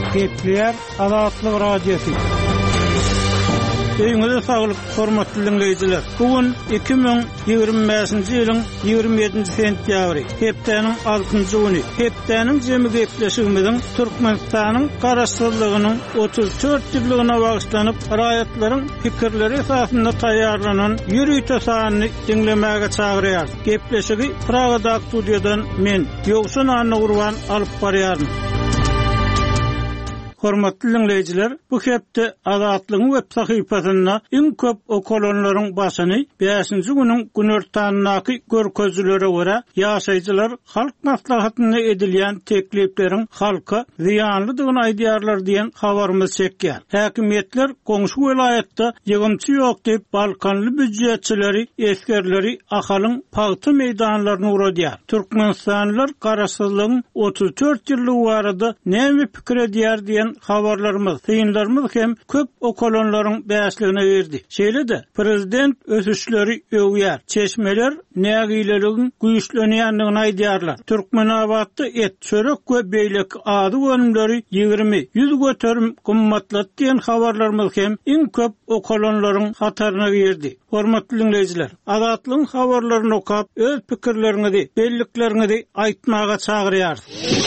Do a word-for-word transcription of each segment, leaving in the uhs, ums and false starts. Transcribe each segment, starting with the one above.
Gepler Azatlyk Radiosu. Öňüňizde saglyk, hormatly dinleýijiler. Bugün iki bin ýygrimi beşinji ýylyň ýygrimi ýedinji sentýabry, hepdeniň altynjy güni. Hepdeniň jemi gepleşigimiziň Türkmenistanyň garaşsyzlygynyň otuz dört ýyllygyna bagyşlanyp, raýatlaryň pikirleri esasynda taýýarlanan ýürüýte sanyny dinlemäge çagyrýar. Gepleşigi Pragada studiýadan men Ýogsun Anna Gurban alyp barýarym. Hormatly dinleýijiler, bu hepde Azatlygyň web sahypasyna iň köp okolonlaryň başyny beşinji güniň günertannaky görkezlere görä ýaşaýjylar halk maslahatyna edilýän teklifleriň halka ziýanlydygyny aýdýarlar diýen habarymyz çekýär. Häkimetler goňşy welaýatda ýygymçy ýok diýip Balkanly büdjetçileri, eskerleri ahalyň paýty meýdanlaryny uradýar. Türkmenistanlylar garaşsyzlygyň otuz dört ýyllyk barada näme pikir edýär diýen habarlarymyz, synlarymyz hem köp okolonlaryň bäsligine berdi. Şeýle-de prezident ösüşleri öwýär. Çeşmeler nägileligiň güýçlenýändigini aýdýarlar. Türkmenabadda et, çörek we beýlek ady önümleri ýygrimi ýüz göterim gymmatlat diýen habarlarymyz hem iň köp okolonlaryň hataryna berdi. Hormatly dinleýijiler, Azatlygyň habarlaryny okap, öz pikirleriňizi, belliklerinizi aýtmaga çagyrýar.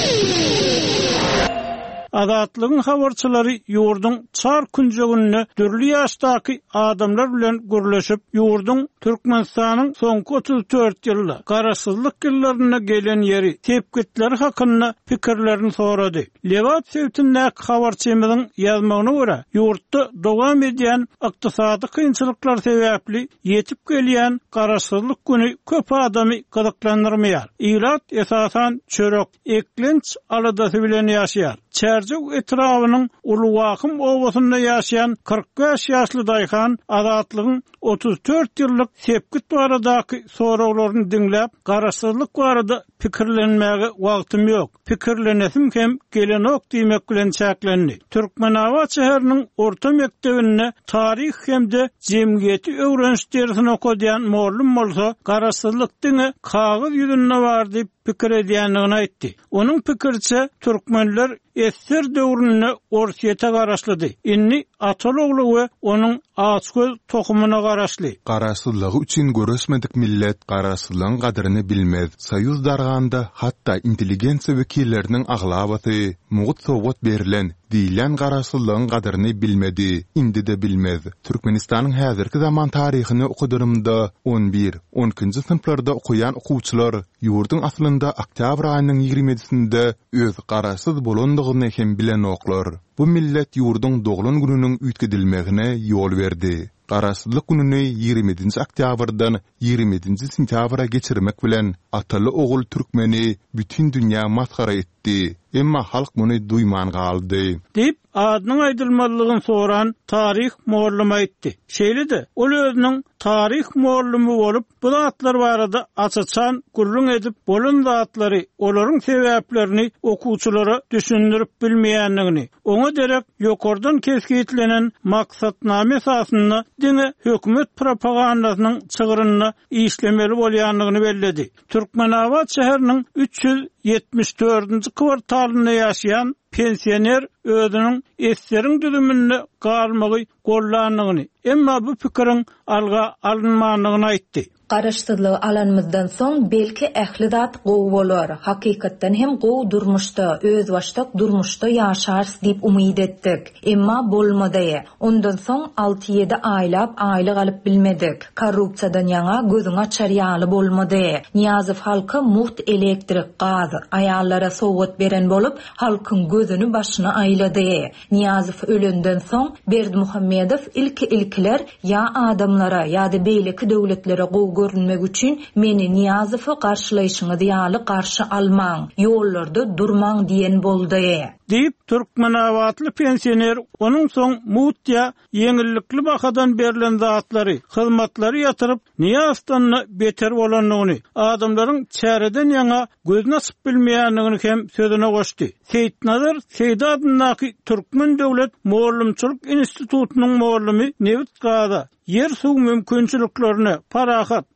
Azatlygyň habarçylary ýurduň çar künjeginde dürli ýaşdaky adamlar bilen gürleşip, ýurduň Türkmenistanyň soňky otuz dört ýylda garaşsyzlyk ýyllaryna gelen ýeri, tepkitleri hakynda pikirlerini sorady. Lewat sewtindäki habarçymyzyň ýazmagyna görä, ýurtda dowam edýän ykdysady kynçylyklar sebäpli ýetip gelýän garaşsyzlyk güni köp adamy gyzyklandyrmaýar. Ýylat esasan çörek, eklenç aladasy bilen ýaşaýar. Çerjek etrawynyň Ulugakym owasynda ýaşaýan kırk beş ýaşly daýhan Azatlygyň otuz dört ýyllyk tepkit baradaky sorawlaryny dinläp, garaşsyzlyk barada pikirlenmäge wagtym ýok. Pikirlenesim hem gelenok diýmek bilen çäklendi. Türkmenabad şäheriniň orta mektebinde tarih hemde jemgyýeti öwrenişlerini okudýan mollum bolsa, garaşsyzlyk diňe kagyz ýüzünde bar diýip pikir edýändigini aýtdy. Onuň pikirçe türkmenler esser döwrüne orsiýete garaşlydy. Inni ataloglu we onuň açgöz tokumuna garaşly. Garaşsyzlygy üçin göresmedik millet garaşsyzlygyň gadyryny bilmez. Soýuz darganda hatda intelligensiýa wekilleriniň aglabaty, mugut sowgat berilen diýilen garaşsyzlygyň gadyryny bilmedi, indi de bilmez. Türkmenistanyň häzirki zaman taryhyny okudurymda on bir on ikinji sınıflarda okuyan okuwçylar ýurduň aslynda oktyabr aýynyň ýygrimi ýedisinde öz garaşsyz bolandygyny hem bilen oklar. Bu millet ýurduň doglan gününiň üýtgedilmegine ýol berdi. Garaşsyzlyk gününi ýygrimi ýedinji oktýabrdan ýygrimi ýedinji sentýabra geçirmek bilen ataly ogul türkmeni bütün dünýä maskara etdi. Emma halk muny duýman galdy. Dip adynyň aýdylmalygyny soran tarih mollum aýtdy. Şeýle-de ol özüniň tarih mollumy bolup, bu zatlar barada açaçan gurrun edip bolan zatlary, olaryň sebäplerini okuwçylara düşündirip bilmeýändigini, oňa derek ýokardan keskitlenen maksatname esasynda diňe hökümet propagandasynyň çygyryny işlemeli bolýandygyny belledi. Türkmenabad şäheriniň üç ýüz ýetmiş dördünji kwartalynda ýaşaýan pensioner özüniň esseriň düzüminde galmagy gollandygyny, emma bu pikiriň alga alınmandygyny aýtdy. Garaşsyzlygy alanmyzdan soň belki ähli zat gowy bolar. Hakykatdan hem gowy durmuşda, öz başda durmuşda ýaşars diýip umyd etdik. Emma bolmady. Ondan soň alty ýedi aýlap aýly galyp bilmedik. Korrupsiýadan ýaňa gözüň açar ýaly bolmady. Niýazow halka muht elektrik, gaz, aýallara sowgat beren bolup, halkyň gözüni başyna aýlady. Niýazow ölenden soň Berdimuhammedow ilki ilkiler ýa adamlara ýa-da beýleki döwletlere gowy görünmek üçin meni Niýazowy garşylaýşyňyzy ýaly garşy almaň, ýollarda durmaň diýen boldy. Diýip Türkmenabadly pensioner onuň soň mutya ýeňillikli bakadan berilen zatlary, hyzmatlary ýatyryp Niýazowdan beter bolanlygyny, adamlaryň çäreden ýaňa gözüne açyp bilmeýändigini hem sözüne goşdy. Seýitnazar Seýda adynaky Türkmen döwlet mollumçylyk institutunyň mollumy Nevit Gaza yer suw mümkinçiliklerini parahat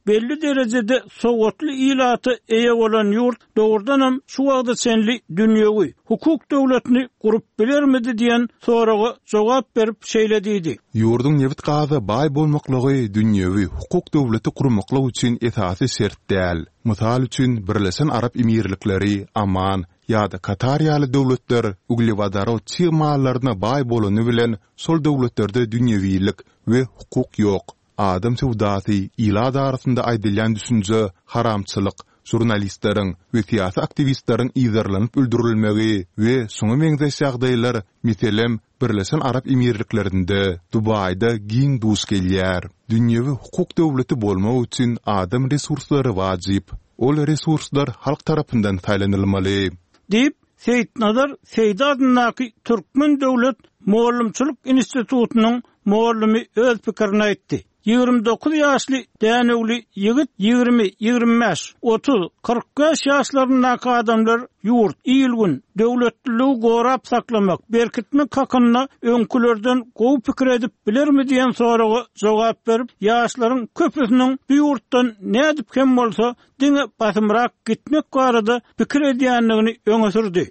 belli derecede sowatly ilaty eýe bolan ýurt dogurdanam şu wagda senli dünýäwi hukuk döwletini gurup bilermidi diýen soraga jogap berip şeýlediydi. Ýurdun nebit gaza baý bolmaklygy dünýäwi hukuk döwleti gurmaklyk üçin esasy şert däl. Mysal üçin Birleşen Arap Emirlikleri, Aman ýa-da Katar ýaly döwletler uglewodorod çymallaryna baý bolany bilen sol döwletlerde dünýäwilik we hukuk ýok. Adam sewdasy ýyllar arasynda aýdylýan düşünje haramçylyk, jurnalistleriň we siyasi aktivistleriň ýyzarlanyp öldürilmegi we şoňa meňzeş ýagdaýlar meselem Birleşen Arap Emirliklerinde, Dubayda giň duş gelýär. Dünýäwi hukuk döwleti bolmak üçin adam resurslary wajyp. Ol resurslar halk tarapyndan taýlanylmaly. Dip Seyit Nazar Seyit adynaky Türkmen Döwlet Muallimçilik Institututynyň muallimi öz pikirini aýtdy. ýygrimi dokuz ýaşly dänewli ýigit ýygrimi, ýygrimi beş, otuz, kırk beş ýaşlarynaky adamlar ýurt, ýylgün döwletligi gorap saklamak, berkitmek hakyna öňkülerden gowy pikir edip bilermi diýen soraga jogap berip, ýaşlaryň köpüsiniň bu ýurtdan nädip hem bolsa diňe basymrak gitmek barada pikir edýänligini öňe sürdi.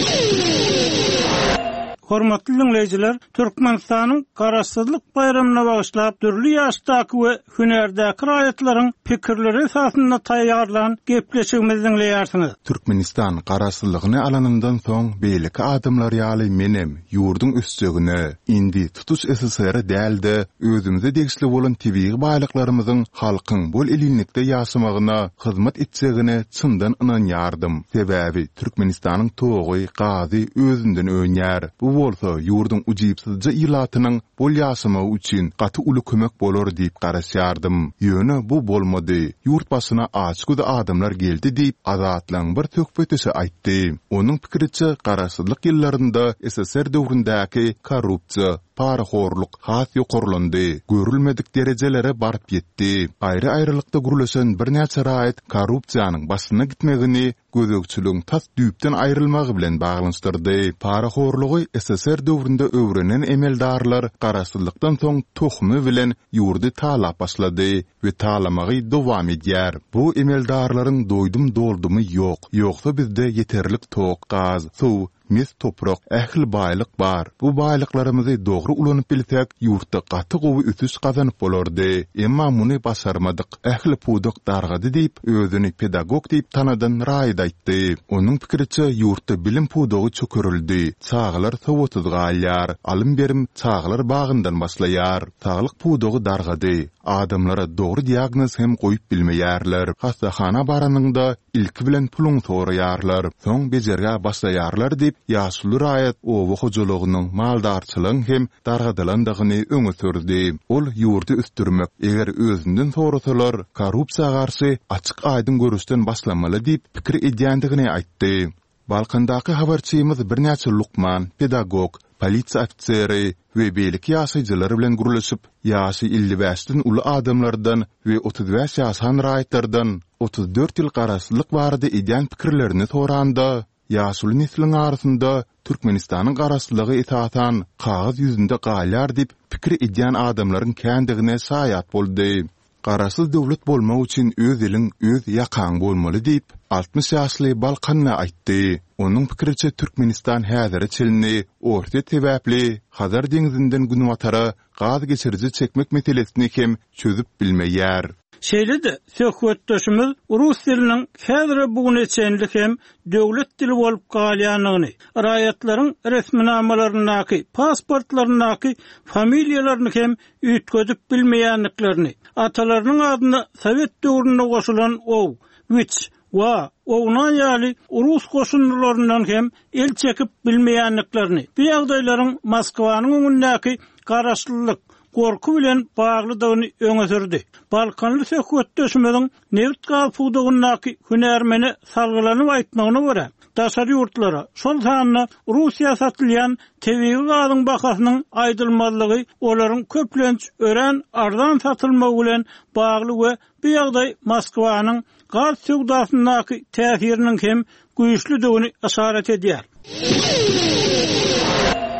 Hormatly dinleyijiler, Türkmenistanyň Garaşsyzlyk bayramyna bagyşlap türli ýaşdaky we hünerdäki raýatlaryň pikirleri esasynda taýýarlanan gepleşigimizi dinleýärsiňiz. Türkmenistan garaşsyzlygyny alanyndan soň beýleki adamlar ýaly menem ýurdun üstüne indi tutuş S S R dälde özümizde degişli bolan tebii baýlyklarymyzyň halkyň bol elinlikde ýaşamagyna hyzmat etjegine çyndan ynanýardım. Sebäbi Türkmenistanyň togy, gazy özünden öňär. Bu bolsa ýurdun ujypsyzca ilatynyň bol ýaşamagy üçin gaty uly kömek bolar diýip garaşýardım. Ýöne bu bolmady. Ýurt başyna açyk adamlar geldi diýip azatlaň bir töhbetisi aýtdy. Onuň pikiriçe garaşsyzlyk ýyllarynda S S R döwründäki korrupsiýa, paraxorluk has ýokarlandy. Görülmedik derejelere barıp ýetdi. Aýry aýrylykda gurulaşan bir näçe raýat korrupsiýanyň başyna gitmegini gözegçiligiň tas düýpden aýrylmagy bilen baglanşdyrdy. Paraxorlugy S S R döwründe öwrenen emeldarlar garaşsyzlykdan soň tohmy bilen ýurdy talap başlady we talamagy dowam edýär. Bu emeldarlaryň doýdum doldumy ýok. Ýoksa bizde yeterlik tok, gaz, suw, mis toprak, ähli baýlyk bar. Bu baýlyklarymyzy dogry ulanyp bilsek, ýurtda gaty gowy ötüş gazanyp bolardy. Emma muny başarmadyk. Ähli pudyk dargady diýip, özüni pedagog diýip tanadan raýat aýtdy. Onuň pikiriçe ýurtda bilim pudygy çökerildi. Çağlar sowatsyz galýar, alym berim çağlar bagyndan başlaýar. Saglyk pudygy dargady. Adamlara dogry diagnoz hem goýup bilmeýärler. Hastahana baranyňda ilki bilen puluň soraýarlar. Soň bejerge başlaýarlar diýip ýaşuly raýat owa hojulugynyň maldarçylygyň hem dargadylandygyny öňe sürdi. Ol ýurdy üstürmek, eger özünden sorasalar, korrupsiýa garşy açyk aýdyn görüşden başlamaly diýip pikir edýändigini aýtdy. Balkandaky habarçymyz birnäçe Lukman, pedagog, polisiýa ofiseri we beýlik ýaşaýjylar bilen guruluşyp, ýaşy elli beşden uly adamlardan we otuz beş ýaşan raýatlardan otuz dört ýyl garaşsyzlyk barada edýän pikirlerini soranda, ýaşuly nesliniň arasynda Türkmenistanyň garaşsyzlygy etatan kagaz ýüzünde galýar diýip pikir edýän adamlaryň kändigine saýat boldy. Garaşsyz döwlet bolmak üçin öz eliň öz ýakaň bolmaly diýip altmış ýaşly Balkanna aýtdy. Onuň pikiriçe Türkmenistan häzir çelini orta sebäpli Hazar deňizinden günwatara gaz geçiriji çekmek meselesini hem çözüp bilmeýär. Şeýle-de söhbetdeşimiz rus diliniň häzir bugün etjenlik hem döwlet dili bolup galýanyny, raýatlaryň resminamalarynaky, pasportlarynaky familiýalaryny hem üýtgözüp bilmeýänliklerini, atalarynyň adyna Sowet döwründe goşulan ow, wiç wa owna ýaly rus goşunlaryndan hem el çekip bilmeýänliklerini, bu ýagdaýlaryň Moskwanyň öňündäki garaşsyzlyk, gorku bilen baglydygyny öňe sürdi. Balkanly söhbetdeşimiziň Nevt gaz pudygynaky hünärmeni salgylanyp aýtmagyna görä, daşary ýurtlara şol sanyna Russiýa satylýan tebii gazyň bahasynyň aýdylmalygy olaryň köplenç ören ardan satylmagy bilen bagly we bu ýagdaý Moskwanyň gaz sewdasynaky täsiriniň hem güýçlüdigini işaret edýär.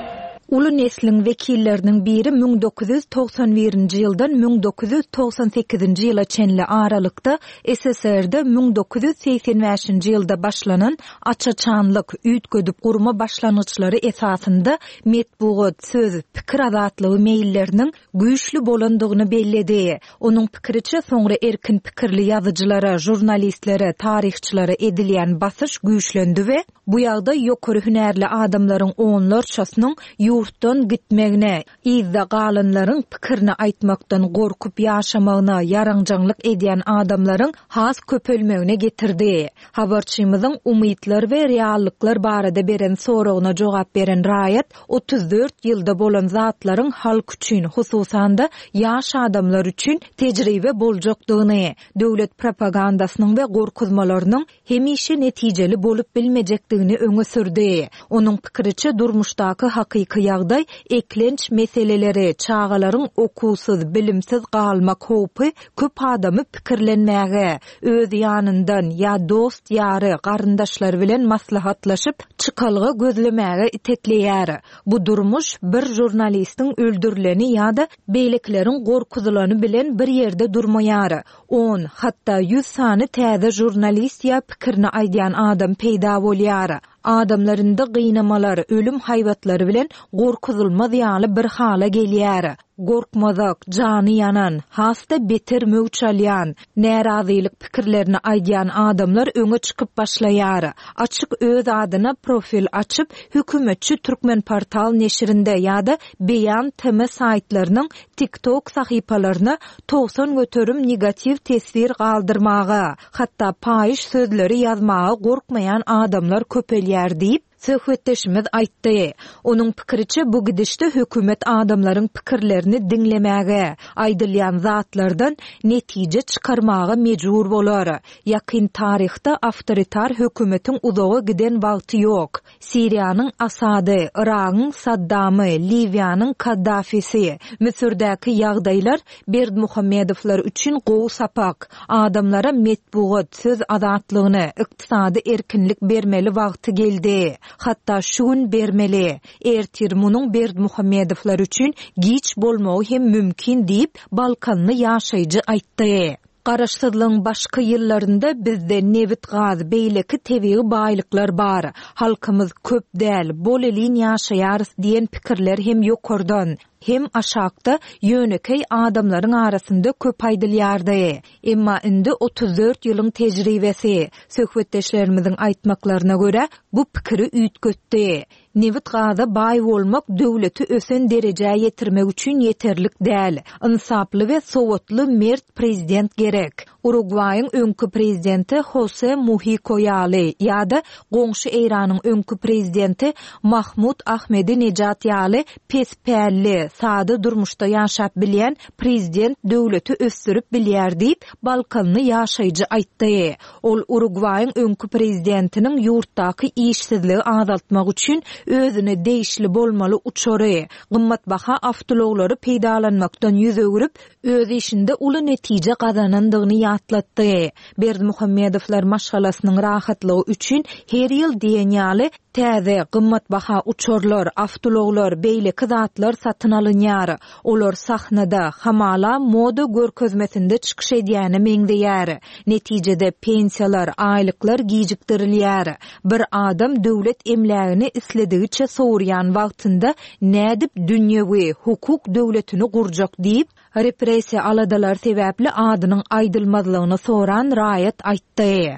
Ulu neslin vekillerinin biri bin dokuz yüz toksan birinji ýyldan bin dokuz yüz toksan sekizinji ýyla çenli aralykda S S R'de bin dokuz yüz seksen beşinji ýylda başlanan açaçanlyk üýtgödüp gurma başlanyçlary esasında metbuat, söz, pikir azatlygy meýilleriniň güýçlü bolandygyny belledi. Onuň pikiriçe soňra erkin pikirli ýazyjylara, jurnalistlere, tarihçilere edilýän basyş güýçlendi we bu ýagda ýokary hünärli adamlaryň onlarçasynyň yurtdan gitmegine, izde galanlaryň pikirini aýtmakdan gorkup ýaşamagyna ýaraňjaňlyk edýän adamlaryň has köpelmegine getirdi. Habarçymyzyň umytlar we reallyklar barada beren soragyna jogap beren Raýat, otuz dört ýylda bolan zatlaryň halk üçin, hususanda ýaş adamlar üçin tejribe boljakdygyny, döwlet propagandasynyň we gorkuzmalarynyň hemişe netijeli bolup bilmejekdigini öňe sürdi. Onuň pikiriçe durmuşdaky hakyky ýagdaý eklenç meseleleri, çağalaryň okusuz, bilimsiz galmak howpy köp adamy pikirlenmäge, öz ýanyndan ýa dost, ýary, garyndaşlar bilen maslahatlaşyp çykalga gözlemäge itekleýär. Bu durmuş bir jurnalistiň öldürileni ýa-da beýlekleriň gorkuzulany bilen bir ýerde durmaýar. on, hatda yüz sany täze jurnalist ýa pikirini aýdýan adam peýda bolýar. Adamlarynda gynamalar, ölüm haýwatlary bilen gorkuzulmaz ýaly bir hala gelýär. Gorkmazak, jany yanan, hasta beter möwçalýan, närazylyk pikirlerini aýdýan adamlar öňe çykyp başlaýar. Açyk öz adyna profil açyp, hökümetçi Türkmen portal neşirinde ýa-da beýan tema saýtlarynyň TikTok sahypalaryna towsan götürüm negativ tesir galdyrmaga, hatda paýyş sözleri ýazmaga gorkmaýan adamlar köpelýär diýip söhbetleşimiz aýtdy. Onuň pikiriçe bu gidişde hökümet adamlaryň pikirlerini diňlemäge, aýdylýan zatlardan netije çykarmaga mejbur bolar. Ýakyn taryhda awtoritar hökümetiň uzağa giden wagty ýok. Siriýanyň Asady, Iragyň Saddamy, Liwiýanyň Kaddafisi, Misirdäki ýagdaýlar Berdimuhammedowlar üçin gowy sapak. Adamlara metbuat, söz azatlygyny, ykdysady erkinlik bermeli wagty geldi. Hatta şuun bermeli. Ertir munuň Berdimuhammedowlar üçin giç bolmagy hem mümkin diýip Balkanny ýaşaýjy aýtdy. Garaşsyzlygyň başky ýyllarynda bizde nevit gaz, beýleki tebii baýlyklar bar. Halkymyz köp däl, bol elin ýaşaýarys diýen pikirler hem ýokardan hem aşakda ýönekey adamlaryň arasynda köp aýdylýardy. Emma indi otuz dört ýylyň tejribesi, söhbetdeşlerimiziň aýtmaklaryna görä bu pikiri üýtgetdi. Nevit gaza baý bolmak döwleti ösen derejäge ýetirmek üçin ýeterlik däl. Insaply we sowatly mert prezident gerek. Uruguay'ın öňkü prezidenti Jose Mujica ýaly ýa-da goňşy Eýranyň öňkü prezidenti Mahmud Ahmadinejad ýaly pespäli, sady durmuşda ýaşap bilýän prezident döwleti ösdürip bilýär diýip Balkanny ýaşaýjy aýtdy. Ol Uruguay'ın öňkü prezidentiniň ýurtdaky işsizligi azaltmak üçin özüne değişli bolmaly uçory, gymmatbaha awtologları peýdalanmakdan ýüz öwürip öz işinde uly netije gazanandygyny ýatlatdy. Berdimuhammedowlar maşgalasynyň rahatlygy üçin her ýyl diýen ýaly täze gymmatbaha uçorlar, awtologlar, beýleki zatlar satyn alynýar. Olar sahnada hamala moda görkezmesinde çykyş edýäni meňdeýär. Netijede pensiýalar, aýlyklar gijikdirilýär. Bir adam döwlet emlägini isledigiçe soýurýan wagtynda nädip dünýäwi, hukuk döwletini gurjak diýip repressiýa aladalar sebäpli adynyň aýdylmazlygyny soran Raýat aýtdy.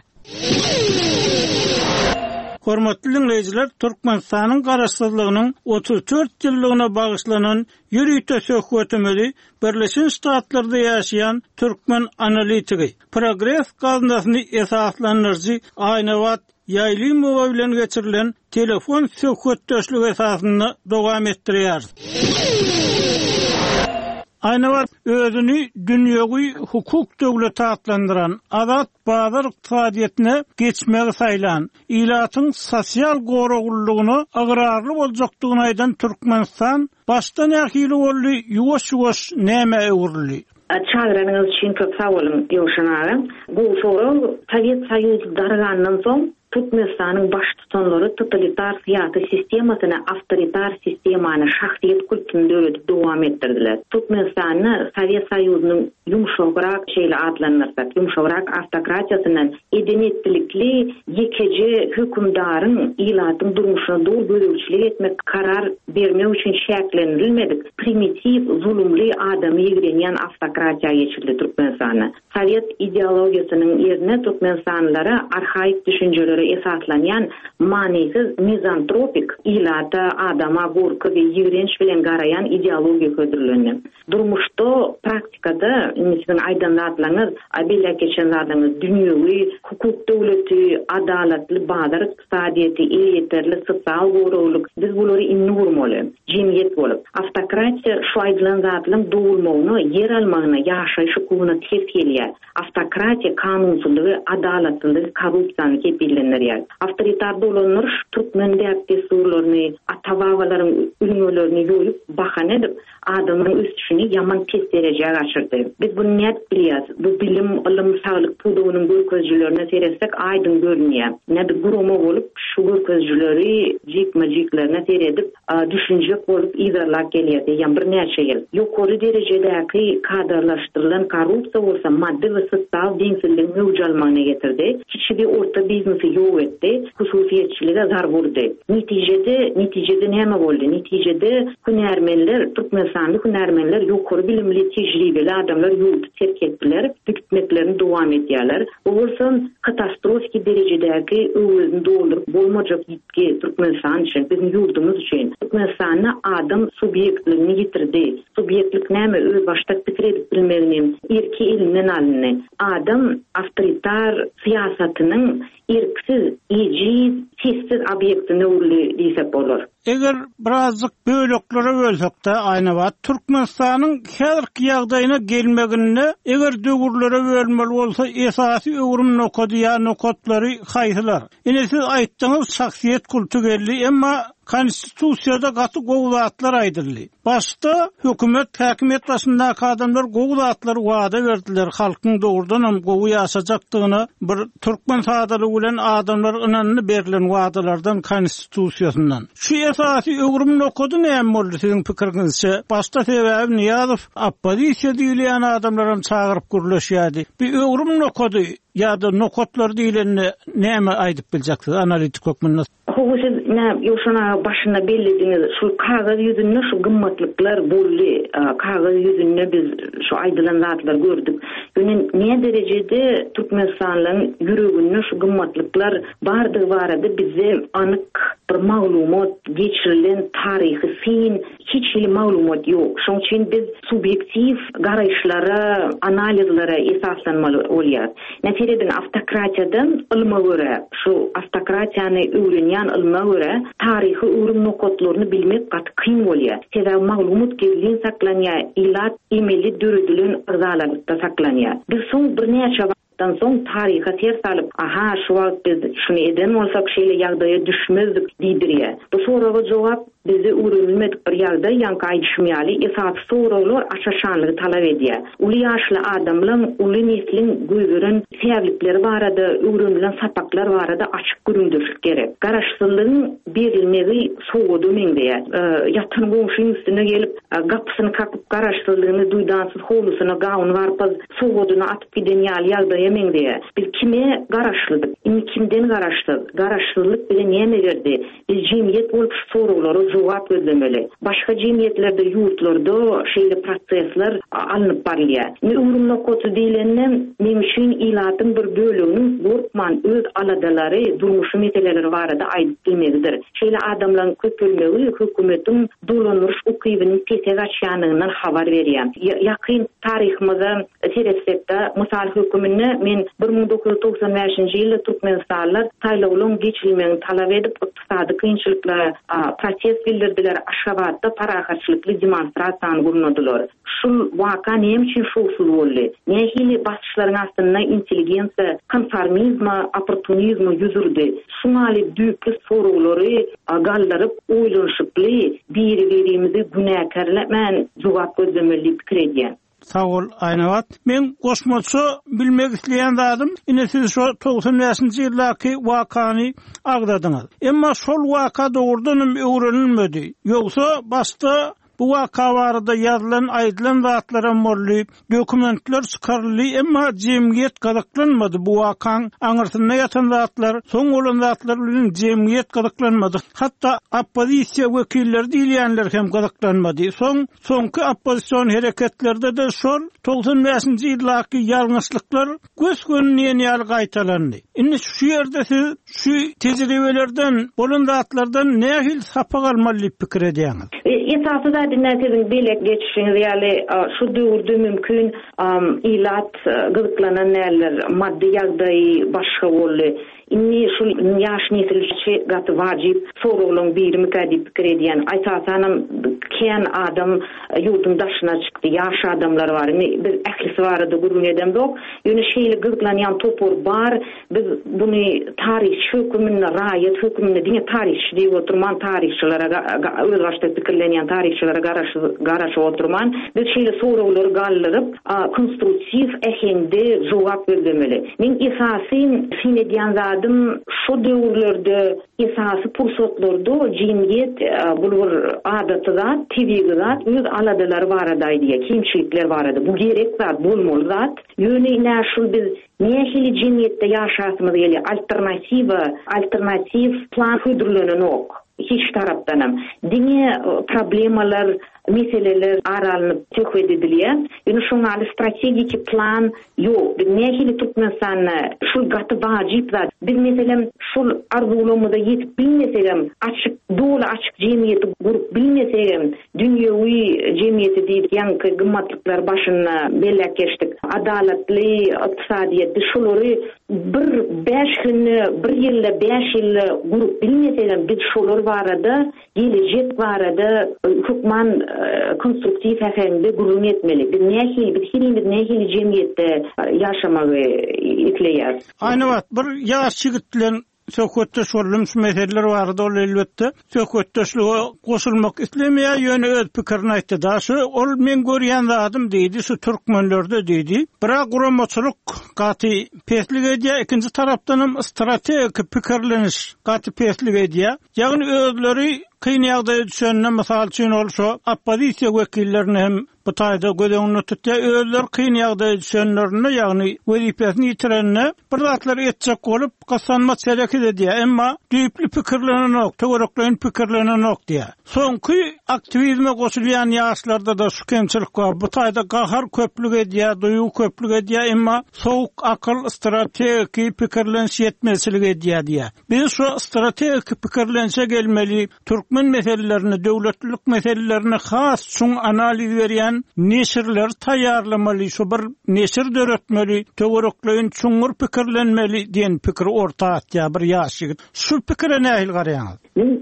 Hormatly dinleyijiler, Türkmenistanyň garaşsyzlygynyň otuz dört ýyllygyna bagyşlanan ýürüýte söhbetimizi Birleşen Ştatlarda ýaşaýan türkmen analitigi, Progress gazetini esaslandyrjy Aýnawat Ýaýlymowa bilen geçirilen telefon söhbetdeşligi esasynda dowam etdirýär. Aýnawat özüni dünýäwi hukuk döwleti adlandyran azat bazar ykdysadyetine geçmegi saýlan, ilatyň sosial goragullygyny agrarly boljakdygyny aýdan Türkmenistan başdan ýakyly boldy, ýuwaş-ýuwaş näme öwrüli. Çağıranınız için çok sağ olun Yoşan ağam. Bu soru Sovyet Soýuzy dargandan soň Türkmenistan'ın baş tutanları totalitar siyasi sistemasını, avtoritar sistemani, şahsiyet kultunu öğretip devam ettirdiler. Türkmenistan'ı Sovyet Soyuzu'nun yumuşarak şeyle adlanırsak, yumuşarak avtokratyasının edenetlikli yekeci hükümdarın ilatın durmuşuna doğru bölüşçülük etmek karar verme için şeklendirilmedik. Primitif, zulümlü adamı yegrenyen avtokratya geçildi Türkmenistan'ı. Sovyet ideologiyasının yerine Türkmenistanlılara arhaik düşünceleri esaslanyan manisiz mizantropik ilata adama gurku ve yigrenç bilen garayan ideologiya ködürlüğünü. Durmuşta praktikada nisbeten aydınlatlanır, abilla geçenlerden dünyevi hukuk devleti, adaletli bazar iktisadiyeti, yeterli sosyal goruluk, biz bunları innurmalı, cemiyet bolup. Avtokratya şu aydınlatlanın doğulmağını, yer almağını, yaşayış hukukuna tefkiliye. Avtokratya kanunsuzluğu, adaletliliği, korrupsiyanı kepillenir yer. Avtoritar dolanır, Türkmen deyakti surlarını, atavavaların ünlülerini yoyup, bakan edip, adamın üstüşünü yaman pes dereceye açırdı. Biz bunu net biliyoruz. Bu bilim, ilim, sağlık puduğunun görközcülerine seyresek aydın görünüyor. Ne bir grumu olup, şu görközcüleri cikmaciklerine seyredip, düşünecek olup idarlar geliyor. Yani bir neçe yıl. Yukarı derecedeki kadarlaştırılan korrupsiya olsa maddi ve sosyal dengsizliğin mevcalmağına getirdi. Hiçbir orta biznesi yok etti. Hususiyetçiliğe zar vurdu. Neticede, neticede ne oldu? Neticede hünermenler, Türkmenistanlı hünermenler yukarı bilimli tecrübeli adamlar yurdu terk ettiler. Hükümetlerini devam ediyorlar. Olursan katastrofik derecedeki özünü doldurup bolmayacak yitki Türkmenistan için, bizim yurdumuz için. Türkmenistan'ı adam subyektliğini yitirdi. Subyektlik neyme öz başta fikir edip bilmelinim. İrki ilmen alını. Adam avtoritar siyasatının irksiz, iciz, sessiz obyektini uğurlu diysep olur. Eger birazcık bölöklere bölsek de aynı var. Türkmenistan'ın häzirki ýagdaýyna gelmeginde eger dögürlere bölmeli bolsa esasy öwrüm nokady ýa nokatlary haýsylar. Ine siz aýtdyňyz şahsiýet kultu geldi, emma konstitusiýada gaty gowlatlar aýdyldy. Başda hökümet, häkimet başyndaky adamlar gowlatlary wada berdiler. Halkyň dogrudan hem gowy ýaşajakdygyna bir türkmen sadalygy bilen adamlar ynanyny berilen wadalardan konstitusiýasyndan. Şu esasy öwrüm nokady näme boldy siziň pikirinizçe? Başda sebäbi Niýazow oppozisiýa diýilen adamlar hem çagyryp gürleşýärdi. Bir öwrüm nokady ýa-da nokatlar diýileni näme aýdyp biljeksiz analitik hökmünden? Siz ne yoşuna başına belirlediniz, şu kağıt yüzünde şu gımmatlıklar bolly, kağıt yüzünde biz şu aýdylan zatlar gördük. Yani ne derecede Türkmenistanlyň ýüreginde şu gımmatlıklar bardygy barada bize anyk bir maglumat geçirilen tarihi fin hiç il maglumat yok. Şoň üçin biz subyektiv garaýşlara, analizlere esaslanmaly bolýar. Näçereden avtokratiýadan ilme göre, şu avtokratiýany öwrenýän ilme göre tarihi öwrüm nokatlaryny bilmek gat kyn bolýar. Sebäbi maglumat gizlin saklanýar, ilat emeli döredilen ırzalarykda saklanýar. Biz soň bir näçe dan soň tariha ters alyp, aha şu wagt biz şunu eden bolsak şeýle ýagdaýa düşmezdik diýdirýär. Bu soraga jogap bizi öwrenilmedik bir ýagdaý ýa-ni aýdşmaýaly esas soralar açaşanlygy talap edýär. Uly ýaşly adamlaryň, uly neslin göýgören sebäpleri barada, öwrenilen sapaklar barada açyk göründürmek gerek. Garaşsyzlygyň berilmegi sowudy meňdeýär. Ýatan goňşyň üstüne gelip gapysyny kakyp garaşsyzlygyny duýdansyz howlusyna gawn warpaz sowudyny atyp giden ýaly meňdeýär. Biz kime garaşlydyk? Indi kimden garaşdyk? Garaşsyzlyk bilen näme berdi? Biz jemgyýet bolup soraglary jogap gözlemeli. Başga jemgyýetlerde, ýurtlarda şeýle prosesler alınıp barýar. Öwrüm nokaty diýilenden men üçin ilatyň bir bölüminiň gorkman öz aladalary, durmuşy meseleleri barada aýdyp bilmegdir. Şeýle adamlaryň köpülmegi hökümetiň dolanýyş ukybynyň kesek açýanlygynyň habar berýär. Ýakyn taryhymyza seresepde mysal hökümine men bir ming dokuz yüz doksan beşinji ýylda Türkmenistanlylar saýlawlaryň geçirilmegini talap edip ykdysady kynçylyklar protest bildirdiler. Aşgabatda parahatçylykly demonstrasiýany gurnadylar. Şu waka näme üçin şowsuz boldy? Nähili başçylaryň aslynda intelligensiýa, konformizm, opportunizm ýüzürdi. Şuňaly düýpli soraglary agaldaryp oýlanşyply biri-birimizi günäkerlemän jogap gözlemeli pikir edýär. Sağ ol Aynabat. Men kosmosu bilmek isleyen zadım. Ine siz şu doksan beşinji ýyldaki wakany agdadyňyz. Emma şol waka dogrudanam öwrenilmedi. Ýogsa başda bu waka barada ýazylan aýdylan zatlara morly dokumentler çykarly, emma jemgyýet gazaklanmady. Bu wakaň aňyrtynda ýatan zatlar, soň bolan zatlar bilen jemgyýet gazaklanmady. Hatda oppozisiýa wekilleri diýilýänler hem gazaklanmady. Soň soňky oppozision hereketlerde de şol doksan beşinji ýyldaki ýalňyşlyklar göz gönüňe ýaly gaýtalandy. Indi şu ýerde siz şu tejribelerden, bolan zatlardan nähil sapa galmaly pikir edýäňiz? Esasy da dinlätiň belek geçişiň ýaly şu döwürde mümkin ilat gyzyklanan näler, maddi ýagdaý başga boldy. Inni şu ýaş nesilçi gat wajib sorulun bir mükadip krediyen aytasanam ken adam ýurdun daşyna çykdy, ýaş adamlar bar. Bir ählisi bardy, gurun edem dok. Ýöne şeýle gyzyklanýan topor bar. Biz buny tarih hökümine raýat hökümine diňe tarihçi diýip oturman tarihçilere öz başda pikirlenýän tarihçilere garaşyp oturman. Biz şeýle sorulary gallyryp konstruktiv ehinde jogap bermeli. Men esasy sinedýän adım şu döwürlerde esasy pursatlarda jemgyýet bulur adatyda tebigi öz aladalary barada diýe kimçilikler barada. Bu gerek zat, bolmaly zat. Ýöne şu biz nähili jemgyýetde ýaşasymyz ýeli alternativa, alternativ plan hödürlenenok. Hiç tarapdanam. Dine problemalar, meseleler aralanyp töhfet edilýär. Ýöne şoňa strategik plan ýok. Nähili Türkmenistanyň şu gaty wajib zat. Biz meselem şol arzulamyda ýetip bilmesegem, açyk doly açyk jemgyýeti gurup bilmesegem, dünýäwi jemgyýeti diýip ýanky gymmatlyklar başyna bellek geçdik. Adalatly ykdysadyýet şolary bir beş günni, bir ýylda beş ýyl gurup bilmesegem, biz şolar barada, gelecek barada hukman konstruktiv häzende gurun etmeli. Biz nähili, biz hilimiz nähili jemgyýetde ýaşamagy isleýär. Aynabat, bir ýaş ýigitlen söhbetde şolum meseleler bardy, ol elbetde söhbetde şuga goşulmak islemeýär, ýöne öz pikirini aýtdy da, şu ol men görýän zatym diýdi, şu türkmenlerde diýdi. Birak guramaçylyk gaty peslik edýär, ikinji tarapdanam strategik pikirleniş gaty peslik edýär. Ýagny özleri kyn ýagdaýa düşenine mysal üçin ol şu oppozisiýa wekillerini hem bu taýda gödeňini tutýar, özler kyn ýagdaýa düşenlerine, ýagny wezipesini ýitirenine bir zatlar etjek bolup gasanma çereket edýär, emma düýpli pikirlenenok, töwereklerin pikirlenenok diýär. Soňky aktivizme goşulýan ýaşlarda da şu kemçilik bar. Bu taýda gahar köplük edýär, duýgu köplük edýär, emma soğuk akyl, strategik pikirleniş ýetmezçilik edýär diýär. Biz şu strategik pikirlenişe gelmeli, Türkmen meselelerini, döwletlilik meselelerini has şoň analiz berýän neşirler taýýarlamaly, şu bir neşir döretmeli, töwereklerin çuňur pikirlenmeli diýen pikir orta atýar bir ýaş ýigit. Şu pikire nähil garaýaňyz?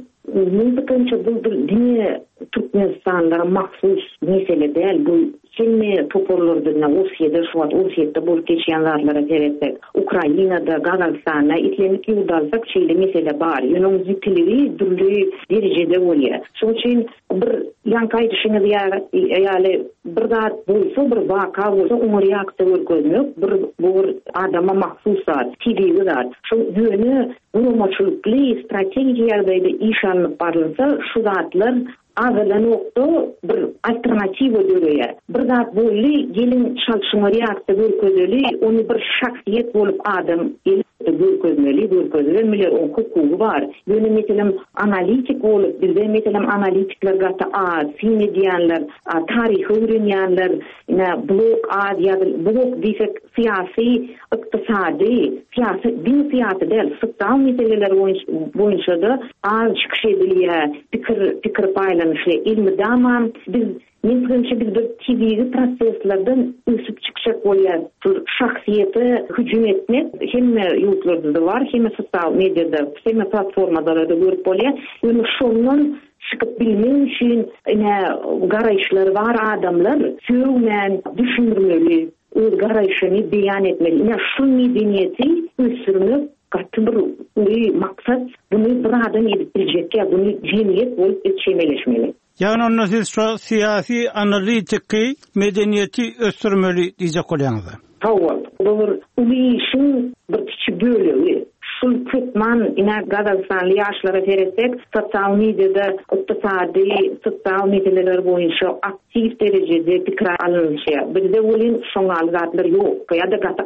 Men pikirçe bu diňe Türkmenistanda mahsus mesele däl, bu Şimdi toporlarına Rusya'da şu an Rusya'da bu geçen zarlara teretse Ukrayna'da, Kazakstan'da itlenip yudalsak şeyle mesele var. Yunun zikleri dürlü derecede oluyor. Son için bir yankay dışını yani bir da bulsa bir vaka olsa onu reaktör gözünüp bir bu adama mahsuslar, tibiler. Şu yönü unumaçılıklı stratejik yerde iş alınıp barılsa şu zatlar Ağlanokda bir alternativa görüyor. Bir zat bolly gelin çalşyma reaksiýa görkezeli, onu bir şahsiýet bolup adam görkezmeli, görkezmeli, o hukuky bar. Ýöne meselem analitik bolup, bizde meselem analitikler gata az, film diýenler, tarih öwrenýänler, ina blok az ýa-da blok diýsek syýasy, ykdysady, syýasy, din syýasy däl, syksal meseleler boýunça da az çykyş edilýär, pikir pikir paýlanýşy, ilmi dama biz Mümkünçe biz bir tibigi proseslerden üsüp çıkacak bolýar. Şahsiyete hücum etmek hem ýurtlarda da var, hem sosyal medyada, hem platformalarda da görüp bolýar. Ýöne şondan çıkıp bilmek üçin ine garaýşlar var adamlar, söwmen düşündirmeli, öz garaýşyny beýan etmeli. Ine şu medeniýeti üstünlük katı bir uy maksat bunu bir adam edip bilecek ya bunu cemiyet olup yetişemeleşmeli. Yani onu siz şu siyasi analitiki medeniyeti östürmeli diyecek olyanızda. Tavır. Doğru. Uy işin bir küçük bölüğü. Şul Kutman ina Gazalistanlı yaşlara teresek sosyal medyada iktisadi sosyal medyalar boyunca aktif derecede fikir alınışı. Bizde olin şoňal zatlar yok. Ya da gata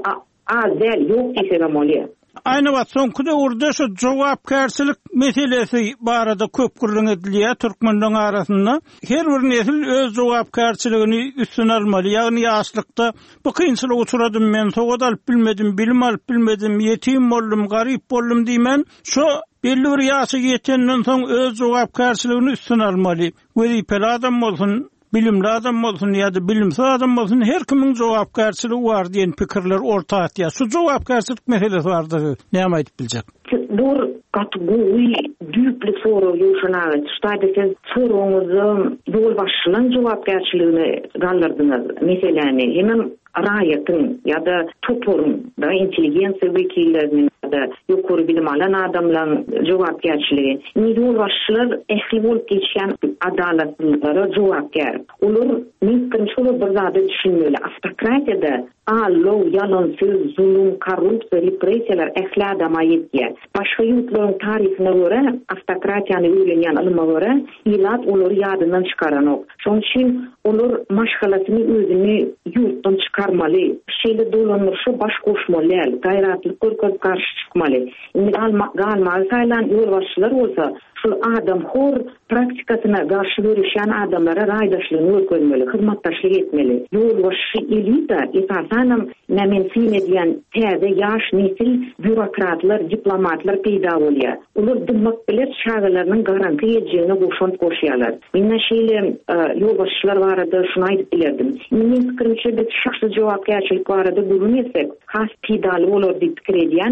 azel yok diýsem bolýar. Aynı wat soňky urda şu jogapkärçilik meselesi barada köp gurrun edilýär türkmenliň arasynda. Her bir nesil öz jogapkärçiligini üstüne almaly. Ýagny ýaşlykda bu kynçylyk uçuradym men, sowat alyp bilmedim, bilim alyp bilmedim, ýetim boldum, garyp boldum diýmen. Şu belli bir ýaşa ýetenden soň öz jogapkärçiligini üstüne almaly. Wezipeli adam bolsun, bilimli adam bolsun ya da bilimsiz adam bolsun, her kimin jogapkärçiligi bar diýen pikirler orta atýar. Şu jogapkärçilik meselesi bardyr. Näme aýdyp biljek? Bu kategori düýpli soru ýuşanagy. Ştaýda siz soruňyzy ýol başçylygyň jogapkärçiligine galdyrdyňyz. Meseleni hemen raýatyň ýa-da topurun da intelligensiýa wekilleriniň da ýokary bilim alan adamlaryň jogapkärçiligi. Ýol başçylar ehli bolup geçýän adalatlylara jogapkär. Olar mümkin şol bir zady düşünmeli. Автократияда allo, yalan söz, zulüm, korrupsiýa, repressiýalar ehli adama ýetýär. Başga ýurtlaryň taryhyna görä, автократияny öwrenýän ilme görä, ilat olary ýadyndan çykaranok. Şoň üçin olar maşgalasyny özüni ýurtdan çykarmaly, şeýle dolanýarşy baş goşmaly, gaýratly görkezip garşy çykmaly. Indi alma galma saýlan ýol başçylar bolsa, şol adam hor praktikasyna garşy görüşýän adamlara raýdaşlygyny öýrenmeli, hyzmatdaşlyk etmeli. Ýol başçy elita esasanam nämen fiýmediýän täze ýaş nesil bürokratlar, diplomatlar peýda bolýar. Olar dymmak bilen şagalarynyň garanty edýäne goşunt goşýarlar. Minne şeýle ýol başçylar barada şunu aýdyp bilerdim. Menin pikirimçe biz şahsy jogapkärçilik barada görünsek, has peýdaly bolar diýip pikir edýän,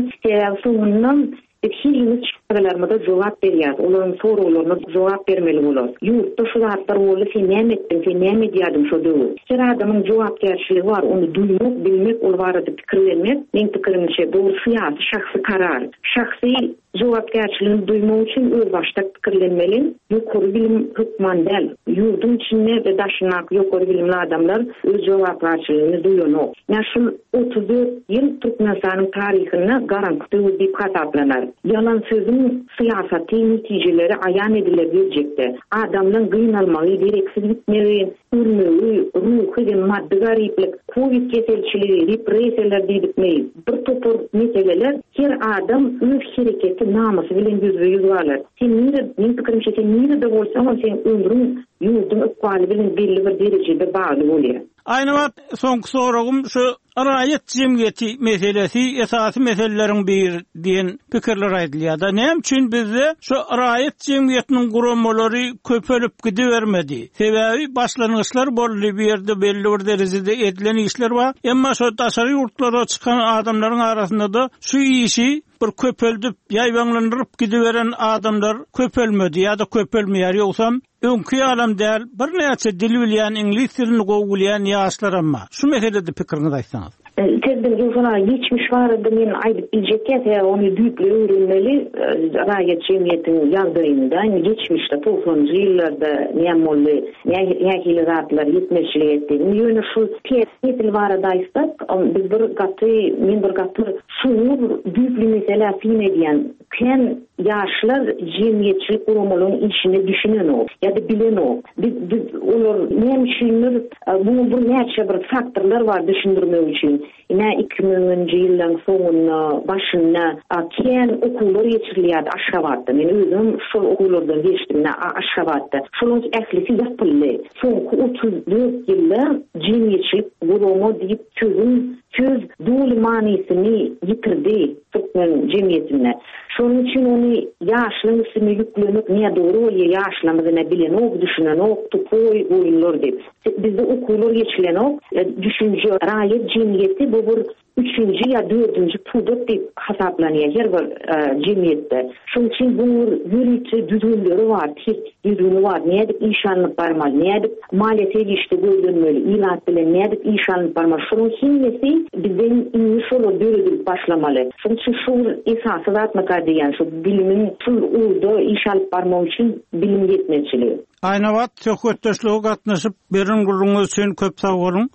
täze Hili çıkarlarımda cevap berýär. Olaryň soruwlaryna cevap bermeli bolar. Ýurtda şu zatlar bolu sen näme etdiň, sen näme diýdin şu döwür. Her adamyň jogapkärçiligi bar, onu duýmak, bilmek, ol barada pikir bermek. Men pikirimçe bu syýasy şahsy karar. Şahsy jogapkärçiligini duýmak üçin öz başda pikirlenmeli. Ýokary bilim hukman däl. Ýurdun içinde we daşynak ýokary bilimli adamlar öz jogapkärçiligini duýanok. Näme şu otuz dört ýyl Türkmenistanyň taryhyna garanty diýip hasaplanýar. Yalan sözün siyasati neticeleri ayan edilebilecekte. Adamların gıynalmağı, gereksiz gitmeyi, ürmeyi, ruhu ve maddi gariplik, Covid keselçiliği, represiyalar dedirtmeyi, bir topur meseleler her adam öz hareketi naması bilen yüz ve yüz varlar. Sen nire, benim fikrimce sen nire de bolsa ama sen ömrün, yurdun ıkbali bilen belli bir derecede bağlı oluyor. Aynı wat soňky soragym şu raýat jemgyýeti meselesi esasy meseleleriň bir diýen pikirler aýdylýar. Da näme üçin bizde şu raýat jemgyýetiniň gurammalary köpelip gidibermedi? Sebäbi başlangyçlar boldy, bir ýerde belli bir derejede edilen işler bar. Emma şu daşary ýurtlara çykan adamlaryň arasynda da şu işi bir köpeldip ýaýbanlandyryp gidiberen adamlar köpelmedi ýa-da köpelmeýär. Ýogsam öňkü alam däl bir näçe dil bilýän, ingliz dilini gowgulýan ýaşlar amma. Şu meselede pikiriňizi aýtsaňyz. Tezden ýozuna geçmiş barada men aýdyp biljekkä, onu düýpli öwrenmeli. Raýat jemgyýetiniň ýagdaýynda, geçmişde toksoňjy ýyllarda näme boldy, näme zatlar ýetmeşlik etdi. Ýöne şu kesil barada aýtsak, biz bir gaty, men bir gaty şunu düýpli mesele fiýmedýän ken ýaşlar jemgyýetçilik urumlaryň işini düşünen ok, ýa-da bilen ok. Biz olar näme üçindir, bu bir näçe bir faktorlar bar düşündirmek üçin. Ina iki miňinji ýyllaryň soňuna, başyna ken okullar ýetirilýärdi Aşgabatda. Men özüm şol okullardan geçdim, Aşgabatda. Şolun ählisi ýapyldy. Soňky otuz dört ýyllar jemgyýetçilik gurumy diýip çözüm söz dul manysyny ýitirdi Türkmen jemgyýetine. Şonuň üçin ony ýaşlyň üstüne ýüklemek näme dogry bolýar, ýaşlamyzyna bilen ok, düşünen ok, tukoy oýunlar diýip. Bizde okullar ýetilen ok, düşünje raýat jemgyýeti bu bir üçüncü ya dördüncü pudot diýip hasaplanýar her bir jemgyýetde. Şoň üçin bu ýürüçi düzgünleri var, düzgünü var. Nädip işanlyp barmaly, nädip maliýete işde gözlenmeli, ilat bilen nädip işanlyp barmaly. Şoň himmesi bizden iňi şol döredip başlamaly. Şoň üçin şu esasy zatmaga diýen şu bilimin tül urda iş alyp barmak üçin bilim ýetmezçiligi. Aýna wagt söhbetdeşlige gatnaşyp beren gurulňyz üçin köp sag bolun.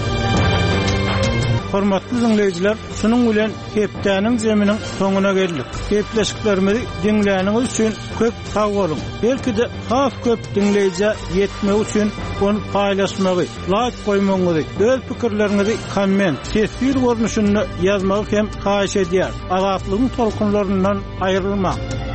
Hormatly dinleyijiler, şunuň bilen hepdäniň zeminiň soňuna geldik. Hepleşiklerimizi dinläniňiz üçin köp sag bolun. Belki de has köp dinleýije ýetmek üçin onu paýlaşmagy, like goýmagy, öz pikirleriňizi komment, tesbir görnüşünde ýazmagy hem haýyş edýär. Azatlygyň tolkunlaryndan aýrylmak.